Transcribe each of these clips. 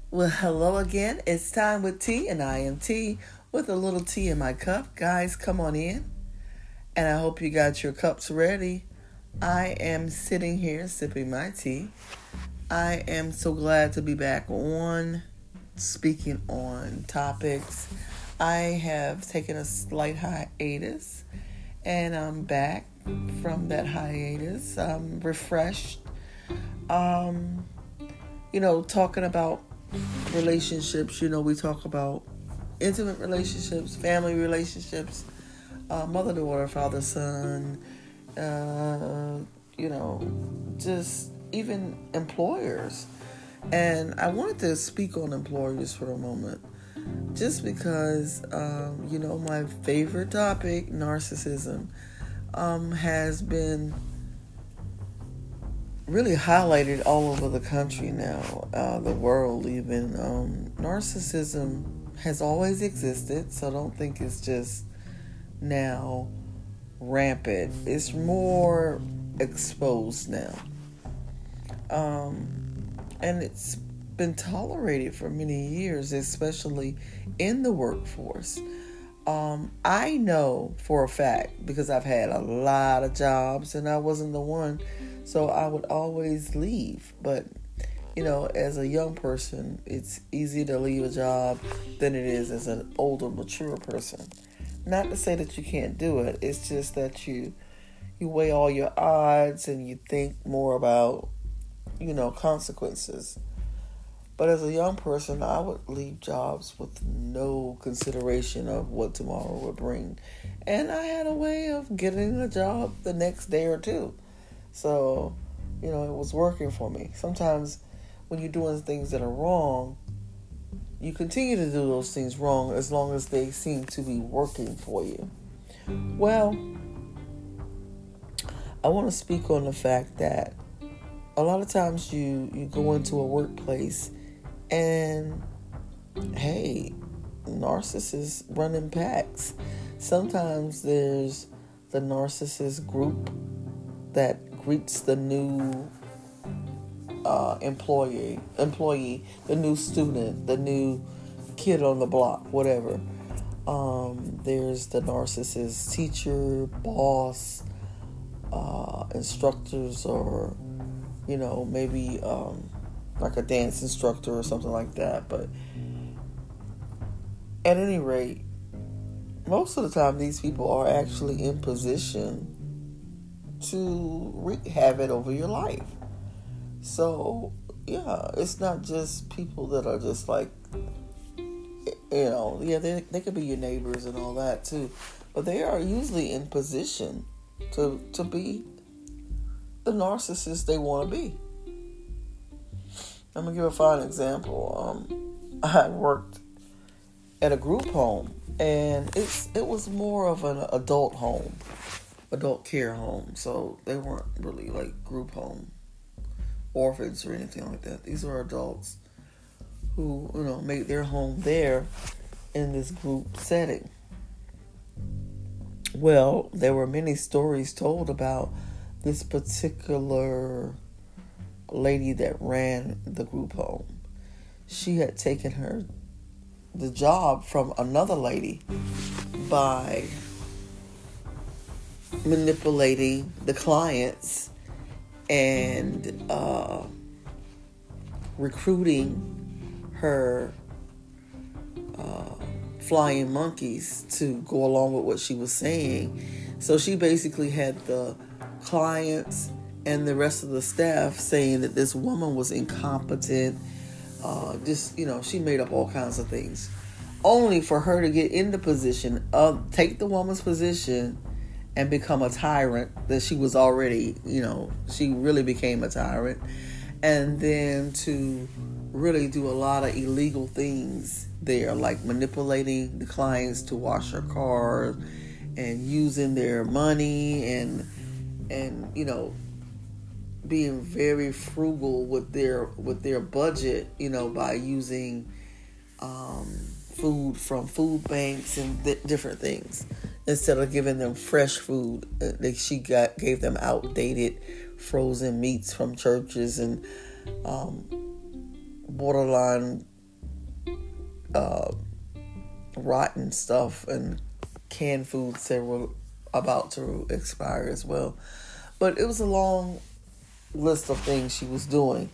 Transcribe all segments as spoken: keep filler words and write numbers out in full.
Well, hello again. It's time with tea, and I am T with a little tea in my cup. Guys, come on in, and I hope you got your cups ready. I am sitting here sipping my tea. I am so glad to be back on speaking on topics. I have taken a slight hiatus, and I'm back from that hiatus. I'm refreshed. Um, you know, talking about relationships, you know, we talk about intimate relationships, family relationships, uh, mother, daughter, father, son, uh, you know, just even employers. And I wanted to speak on employers for a moment, just because, um, you know, my favorite topic, narcissism, um, has been really highlighted all over the country now, uh, the world even. Um, narcissism has always existed, so don't think it's just now rampant. It's more exposed now. Um, and it's been tolerated for many years, especially in the workforce. Um, I know for a fact, because I've had a lot of jobs and I wasn't the one, so I would always leave. But, you know, as a young person, it's easier to leave a job than it is as an older, mature person. Not to say that you can't do it. It's just that you you weigh all your odds and you think more about, you know, consequences. But as a young person, I would leave jobs with no consideration of what tomorrow would bring. And I had a way of getting a job the next day or two. So, you know, it was working for me. Sometimes when you're doing things that are wrong, you continue to do those things wrong as long as they seem to be working for you. Well, I want to speak on the fact that a lot of times you, you go into a workplace and, hey, narcissists run in packs. Sometimes there's the narcissist group that greets the new uh, employee, employee, the new student, the new kid on the block, whatever. Um, there's the narcissist teacher, boss, uh, instructors, or, you know, maybe um, like a dance instructor or something like that. But at any rate, most of the time these people are actually in position to wreak havoc over your life. So, yeah, it's not just people that are just like, you know, yeah, they, they could be your neighbors and all that too. But they are usually in position to to be the narcissist they want to be. I'm going to give a fine example. Um, I worked at a group home, and it's it was more of an adult home, adult care home. So they weren't really like group home, orphans or anything like that. These were adults who, you know, made their home there in this group setting. Well, there were many stories told about this particular lady that ran the group home. She had taken her the job from another lady by manipulating the clients and uh, recruiting her uh, flying monkeys to go along with what she was saying. So she basically had the clients and the rest of the staff saying that this woman was incompetent. Uh, just, you know, she made up all kinds of things, only for her to get in the position of, take the woman's position and become a tyrant that she was already, you know, she really became a tyrant. And then to really do a lot of illegal things there, like manipulating the clients to wash her car and using their money and, and, you know, being very frugal with their with their budget, you know, by using um, food from food banks and th- different things instead of giving them fresh food. Uh, she got gave them outdated frozen meats from churches and um, borderline uh, rotten stuff and canned foods that were about to expire as well. But it was a long list of things she was doing.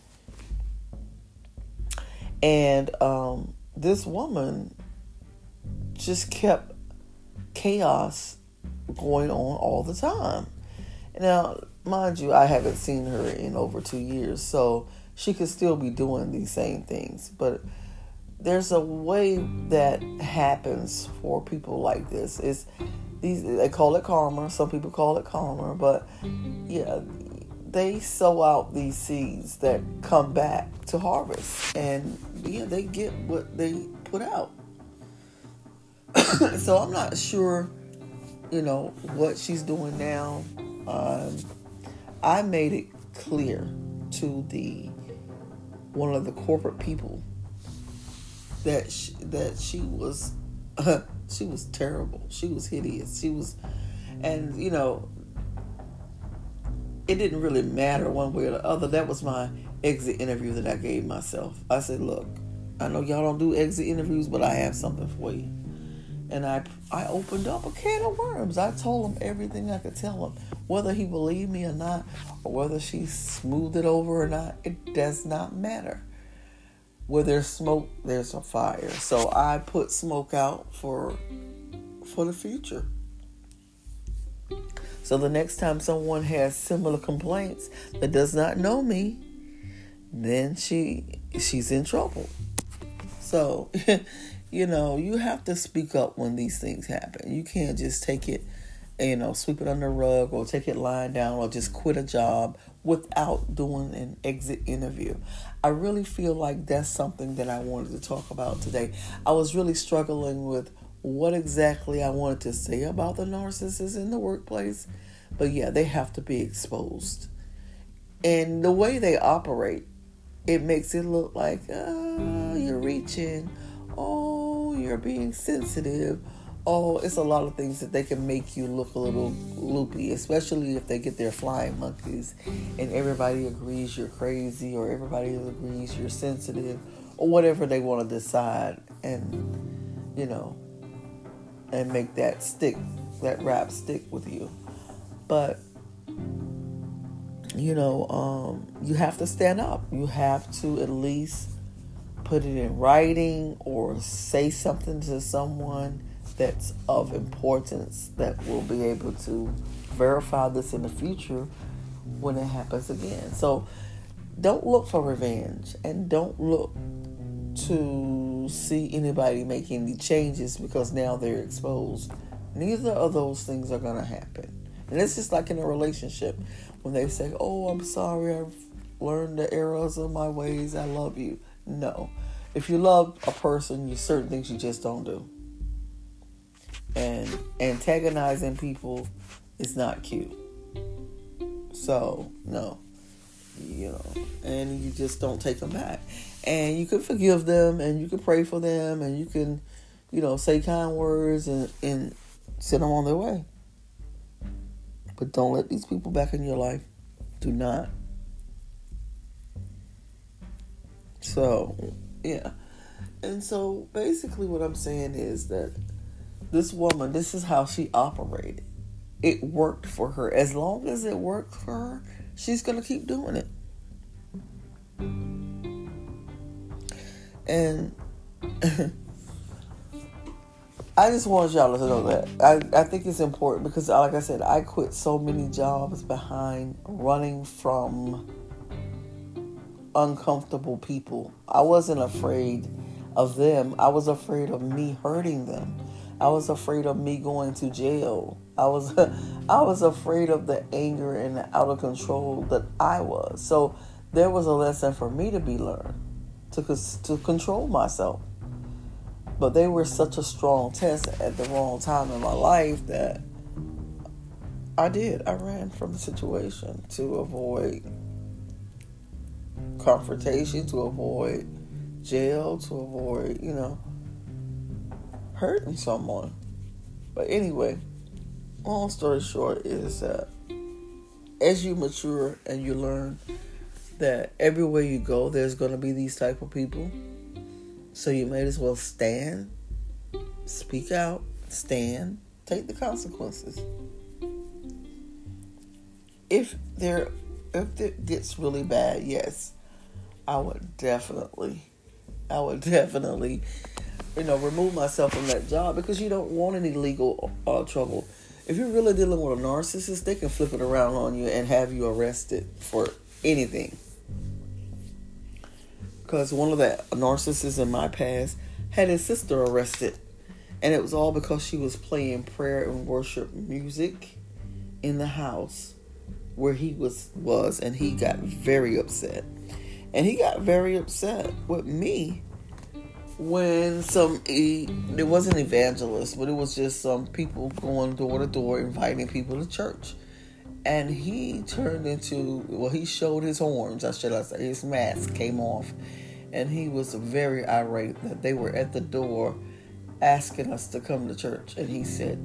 And um, this woman just kept chaos going on all the time. Now, mind you, I haven't seen her in over two years, so she could still be doing these same things. But there's a way that happens for people like this. It's these they call it karma. Some people call it karma, but yeah, they sow out these seeds that come back to harvest, and yeah, they get what they put out. So I'm not sure, you know, what she's doing now. Um, I made it clear to the one of the corporate people that she, that she was uh, she was terrible. She was hideous. She was, and you know, it didn't really matter one way or the other. That was my exit interview that I gave myself. I said, "Look, I know y'all don't do exit interviews, but I have something for you." And I I opened up a can of worms. I told him everything I could tell him. Whether he believed me or not, or whether she smoothed it over or not, it does not matter. Where there's smoke, there's a fire. So I put smoke out for for the future. So the next time someone has similar complaints that does not know me, then she she's in trouble. So, you know, you have to speak up when these things happen. You can't just take it, you know, sweep it under the rug or take it lying down or just quit a job without doing an exit interview. I really feel like that's something that I wanted to talk about today. I was really struggling with what exactly I wanted to say about the narcissists in the workplace. But yeah, they have to be exposed. And the way they operate, it makes it look like, oh, you're reaching. Oh, you're being sensitive. Oh, it's a lot of things that they can make you look a little loopy, especially if they get their flying monkeys and everybody agrees you're crazy or everybody agrees you're sensitive or whatever they want to decide, and, you know, and make that stick, that rap stick with you. But, you know, um, you have to stand up. You have to at least put it in writing or say something to someone that's of importance that will be able to verify this in the future when it happens again. So don't look for revenge and don't look to see anybody make any changes because now they're exposed. Neither of those things are going to happen. And it's just like in a relationship when they say, oh, I'm sorry, I've learned the errors of my ways, I love you. No. If you love a person, there's certain things you just don't do. And antagonizing people is not cute. So, no. You know, and you just don't take them back. And you can forgive them, and you can pray for them, and you can, you know, say kind words and, and send them on their way. But don't let these people back in your life. Do not. So, yeah. And so, basically what I'm saying is that this woman, this is how she operated. It worked for her. As long as it worked for her, she's going to keep doing it. And I just want y'all to know that. I, I think it's important because, like I said, I quit so many jobs behind running from uncomfortable people. I wasn't afraid of them. I was afraid of me hurting them. I was afraid of me going to jail. I was I was afraid of the anger and the out of control that I was. So there was a lesson for me to be learned, to, to control myself. But they were such a strong test at the wrong time in my life that I did. I ran from the situation to avoid confrontation, to avoid jail, to avoid, you know, hurting someone. But anyway, long story short is that as you mature and you learn that everywhere you go, there's going to be these type of people. So you might as well stand, speak out, stand, take the consequences. If there, if it gets really bad, yes, I would definitely, I would definitely, you know, remove myself from that job, because you don't want any legal uh, trouble. If you're really dealing with a narcissist, they can flip it around on you and have you arrested for anything. Because one of the narcissists in my past had his sister arrested, and it was all because she was playing prayer and worship music in the house where he was was and he got very upset. And he got very upset with me when some, he, it wasn't evangelists, but it was just some people going door to door inviting people to church. And he turned into, well, he showed his horns, I should I say, his mask came off. And he was very irate that they were at the door asking us to come to church. And he said,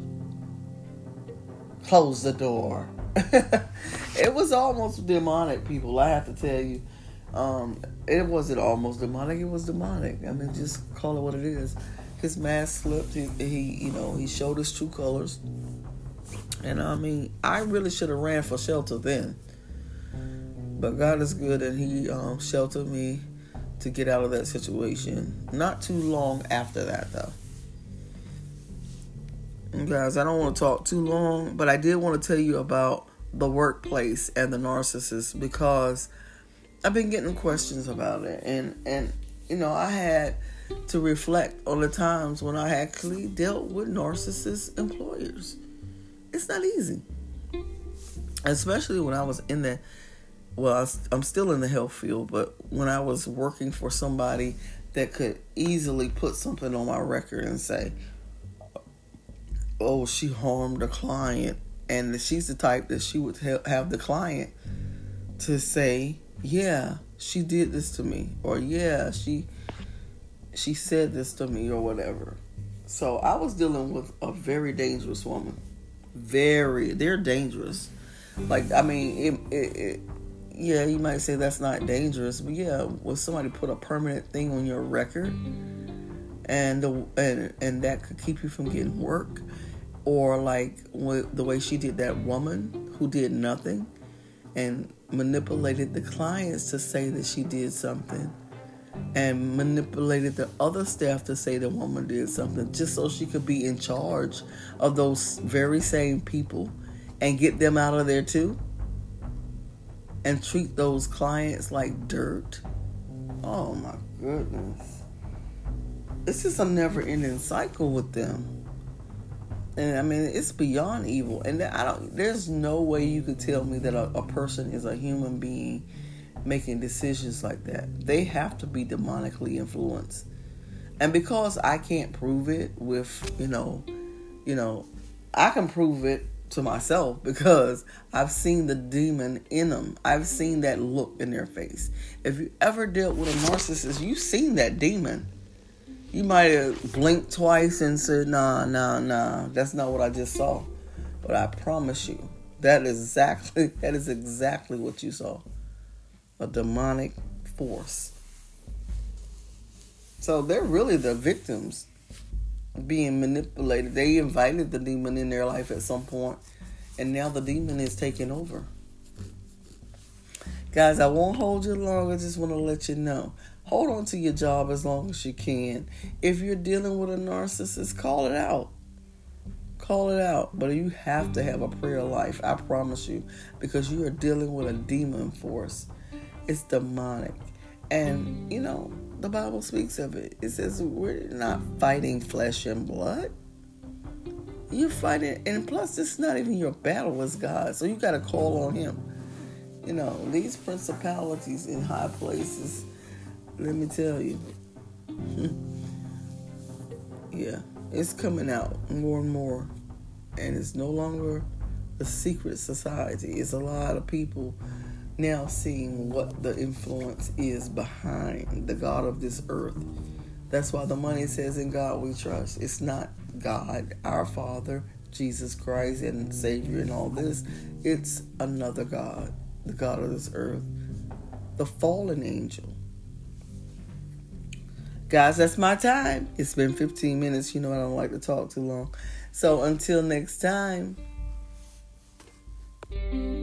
close the door. It was almost demonic, people, I have to tell you. Um, it wasn't almost demonic, it was demonic. I mean, just call it what it is. His mask slipped, he, he you know, he showed his true colors. And I mean, I really should have ran for shelter then. But God is good, and he um, sheltered me to get out of that situation. Not too long after that, though. And guys, I don't want to talk too long, but I did want to tell you about the workplace and the narcissist, because I've been getting questions about it. And, and you know, I had to reflect on the times when I actually dealt with narcissist employers. It's not easy. Especially when I was in the, well, I was, I'm still in the health field, but when I was working for somebody that could easily put something on my record and say, oh, she harmed a client. And she's the type that she would have the client to say, yeah, she did this to me. Or, yeah, she she said this to me, or whatever. So I was dealing with a very dangerous woman. Very. They're dangerous. Like, I mean, it, it, it, yeah, you might say that's not dangerous. But, yeah, when somebody put a permanent thing on your record, and the, and, and that could keep you from getting work. Or like the way she did that woman who did nothing and manipulated the clients to say that she did something, and manipulated the other staff to say the woman did something, just so she could be in charge of those very same people and get them out of there too, and treat those clients like dirt. Oh my goodness. It's just a never-ending cycle with them. And I mean, it's beyond evil. And I don't, there's no way you could tell me that a, a person is a human being making decisions like that. They have to be demonically influenced. And because I can't prove it with, you know, you know, I can prove it to myself because I've seen the demon in them. I've seen that look in their face. If you ever dealt with a narcissist, you've seen that demon. You might have blinked twice and said, nah, nah, nah, that's not what I just saw. But I promise you, that is exactly, that is exactly what you saw. A demonic force. So they're really the victims being manipulated. They invited the demon in their life at some point, and now the demon is taking over. Guys, I won't hold you long. I just want to let you know. Hold on to your job as long as you can. If you're dealing with a narcissist, call it out. Call it out. But you have to have a prayer life, I promise you, because you are dealing with a demon force. It's demonic. And, you know, the Bible speaks of it. It says we're not fighting flesh and blood. You're fighting, and plus it's not even your battle, it's God. So you got to call on him. You know, these principalities in high places, let me tell you. Yeah, it's coming out more and more. And it's no longer a secret society. It's a lot of people now seeing what the influence is behind the God of this earth. That's why the money says, in God we trust. It's not God, our Father, Jesus Christ, and Savior and all this. It's another God, the God of this earth, the fallen angel. Guys, that's my time. It's been fifteen minutes. You know I don't like to talk too long. So until next time.